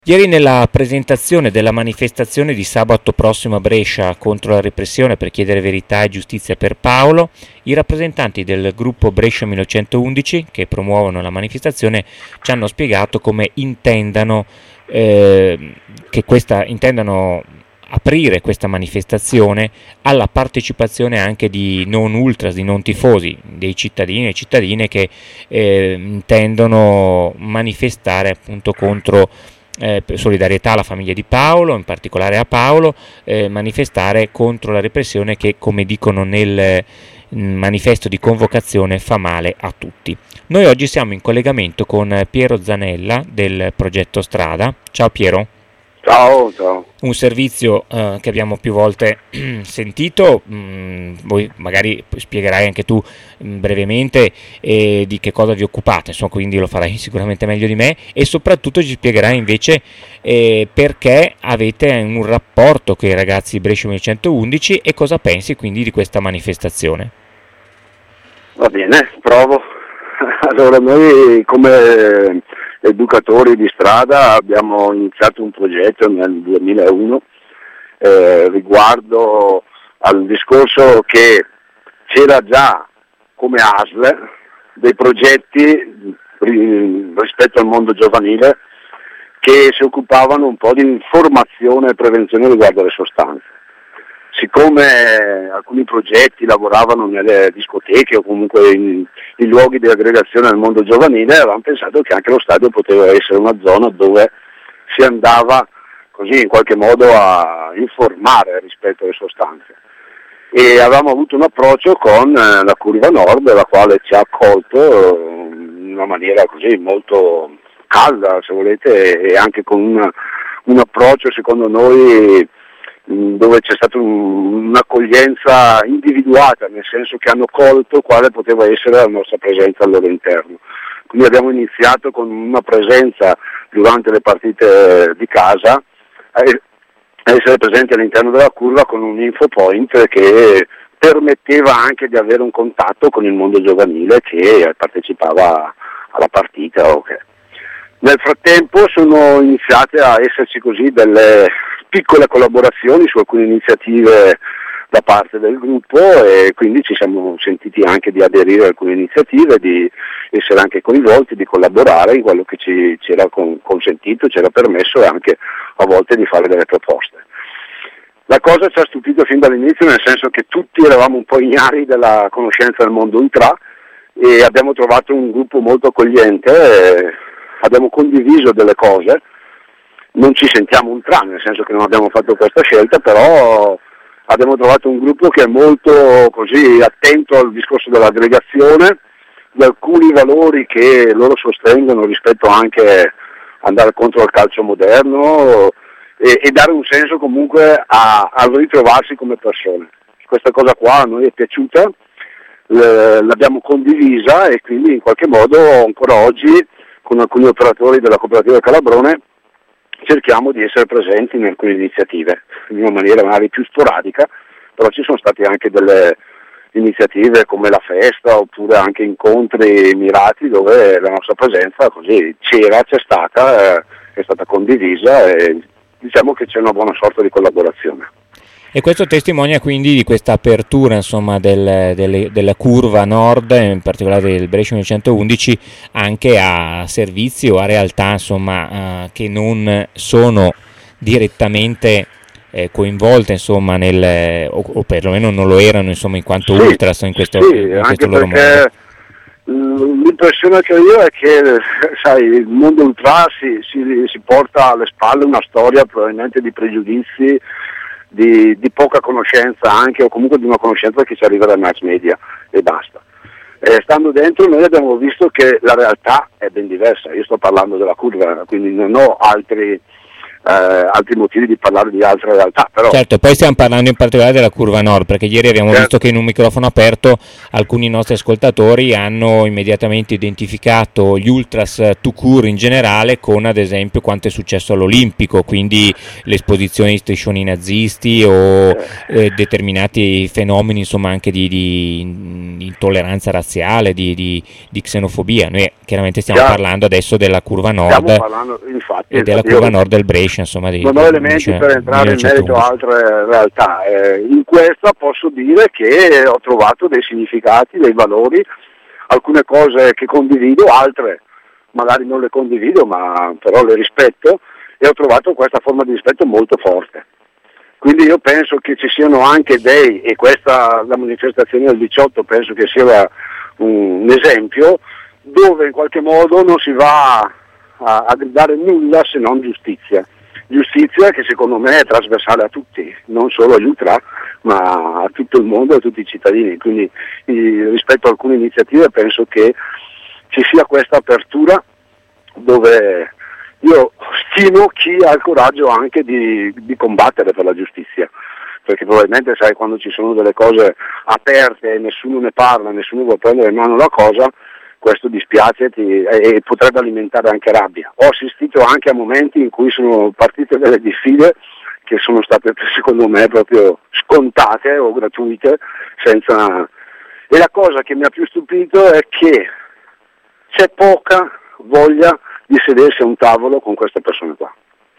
Ieri nella presentazione della manifestazione di sabato prossimo a Brescia contro la repressione per chiedere verità e giustizia per Paolo, i rappresentanti del gruppo Brescia 1911 che promuovono la manifestazione ci hanno spiegato come intendano aprire questa manifestazione alla partecipazione anche di non ultras, di non tifosi, dei cittadini e cittadine che intendono manifestare appunto contro solidarietà alla famiglia di Paolo, in particolare a Paolo, manifestare contro la repressione che, come dicono nel manifesto di convocazione, fa male a tutti. Noi oggi siamo in collegamento con Piero Zanella del progetto Strada. Ciao Piero. Ciao, ciao. Un servizio che abbiamo più volte sentito, voi magari spiegherai anche tu brevemente di che cosa vi occupate, insomma, quindi lo farai sicuramente meglio di me, e soprattutto ci spiegherai invece perché avete un rapporto con i ragazzi di Brescia 1911 e cosa pensi quindi di questa manifestazione. Va bene, provo. Allora, noi come educatori di strada abbiamo iniziato un progetto nel 2001 riguardo al discorso che c'era già come ASL dei progetti rispetto al mondo giovanile che si occupavano un po' di informazione e prevenzione riguardo alle sostanze. Siccome alcuni progetti lavoravano nelle discoteche o comunque in luoghi di aggregazione del mondo giovanile, avevamo pensato che anche lo stadio poteva essere una zona dove si andava così in qualche modo a informare rispetto alle sostanze. E avevamo avuto un approccio con la Curva Nord, la quale ci ha accolto in una maniera così molto calda, se volete, e anche con un approccio secondo noi dove c'è stata un'accoglienza individuata, nel senso che hanno colto quale poteva essere la nostra presenza al loro interno. Quindi abbiamo iniziato con una presenza durante le partite di casa, a essere presenti all'interno della curva con un info point che permetteva anche di avere un contatto con il mondo giovanile che partecipava alla partita. Okay. Nel frattempo sono iniziate a esserci così delle piccole collaborazioni su alcune iniziative da parte del gruppo e quindi ci siamo sentiti anche di aderire a alcune iniziative, di essere anche coinvolti, di collaborare in quello che ci era consentito, ci era permesso e anche a volte di fare delle proposte. La cosa ci ha stupito fin dall'inizio, nel senso che tutti eravamo un po' ignari della conoscenza del mondo ultra e abbiamo trovato un gruppo molto accogliente, abbiamo condiviso delle cose. Non ci sentiamo ultra, nel senso che non abbiamo fatto questa scelta, però abbiamo trovato un gruppo che è molto così attento al discorso dell'aggregazione, di alcuni valori che loro sostengono rispetto anche a andare contro il calcio moderno e dare un senso comunque al ritrovarsi come persone. Questa cosa qua a noi è piaciuta, l'abbiamo condivisa e quindi in qualche modo ancora oggi con alcuni operatori della cooperativa Calabrone cerchiamo di essere presenti in alcune iniziative, in una maniera magari più sporadica, però ci sono state anche delle iniziative come la festa oppure anche incontri mirati dove la nostra presenza così c'è stata, è stata condivisa e diciamo che c'è una buona sorta di collaborazione. E questo testimonia quindi di questa apertura, insomma, della curva nord, in particolare del Brescia 1911, anche a servizi o a realtà, insomma, che non sono direttamente coinvolte, insomma, o perlomeno non lo erano, insomma, in quanto ultras in questo loro mondo. L'impressione che ho è che, sai, il mondo ultra si porta alle spalle una storia probabilmente di pregiudizi, di poca conoscenza anche, o comunque di una conoscenza che ci arriva dai mass media e basta. Stando dentro noi abbiamo visto che la realtà è ben diversa. Io sto parlando della curva, quindi non ho altri altri motivi di parlare di altre realtà. Però certo, poi stiamo parlando in particolare della curva nord, perché ieri abbiamo visto che in un microfono aperto alcuni nostri ascoltatori hanno immediatamente identificato gli ultras tout court in generale con, ad esempio, quanto è successo all'Olimpico, quindi l'esposizione di striscioni nazisti o determinati fenomeni, insomma, anche di intolleranza razziale, di xenofobia. Noi chiaramente stiamo parlando adesso della curva nord, infatti, e della curva nord del Brescia, insomma, non ho elementi per entrare in merito a altre realtà. In questa posso dire che ho trovato dei significati, dei valori, alcune cose che condivido, altre magari non le condivido, ma però le rispetto, e ho trovato questa forma di rispetto molto forte. Quindi io penso che ci siano anche e questa, la manifestazione del 18 penso che sia un esempio, dove in qualche modo non si va a gridare nulla se non giustizia. Giustizia che secondo me è trasversale a tutti, non solo agli ultra, ma a tutto il mondo, a tutti i cittadini. Quindi rispetto a alcune iniziative penso che ci sia questa apertura, dove io stimo chi ha il coraggio anche di combattere per la giustizia, perché probabilmente sai, quando ci sono delle cose aperte e nessuno ne parla, nessuno vuole prendere in mano la cosa, questo dispiace e potrebbe alimentare anche rabbia. Ho assistito anche a momenti in cui sono partite delle diffide che sono state secondo me proprio scontate o gratuite, e la cosa che mi ha più stupito è che c'è poca voglia di sedersi a un tavolo con queste persone qua.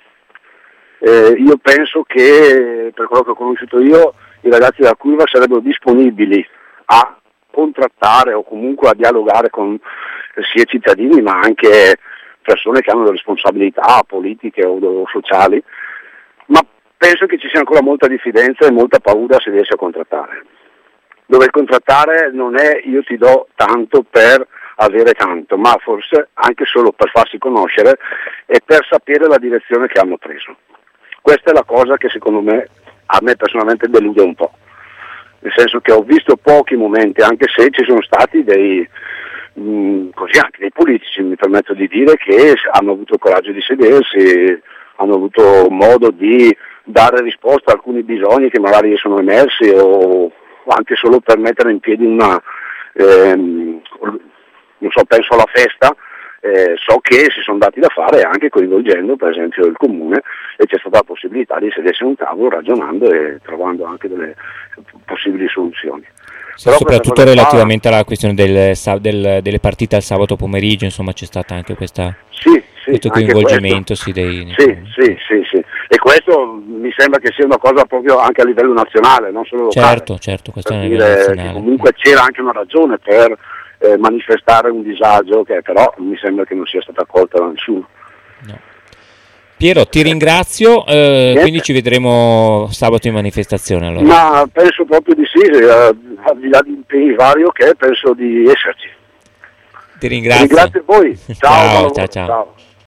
Io penso che, per quello che ho conosciuto io, i ragazzi della curva sarebbero disponibili a contrattare o comunque a dialogare con sia cittadini ma anche persone che hanno delle responsabilità politiche o sociali, ma penso che ci sia ancora molta diffidenza e molta paura a sedersi a contrattare, dove il contrattare non è io ti do tanto per avere tanto, ma forse anche solo per farsi conoscere e per sapere la direzione che hanno preso. Questa è la cosa che secondo me, a me personalmente, delude un po', nel senso che ho visto pochi momenti, anche se ci sono stati così anche dei politici, mi permetto di dire, che hanno avuto il coraggio di sedersi, hanno avuto modo di dare risposta a alcuni bisogni che magari sono emersi, o anche solo per mettere in piedi una, non so, penso alla festa. So che si sono dati da fare anche coinvolgendo per esempio il comune, e c'è stata la possibilità di sedersi a un tavolo ragionando e trovando anche delle possibili soluzioni. Sì, soprattutto relativamente alla questione delle partite al sabato pomeriggio, insomma, c'è stata anche questo coinvolgimento. Sì, e questo mi sembra che sia una cosa proprio anche a livello nazionale, non solo locale. Certo, questo è a livello nazionale. Comunque c'era anche una ragione per manifestare un disagio che però mi sembra che non sia stata accolta da nessuno. No. Piero, ti ringrazio, quindi ci vedremo sabato in manifestazione allora. Ma penso proprio di sì, al di là di impegni vari, penso di esserci. Ti ringrazio. Ringrazio voi. Ciao.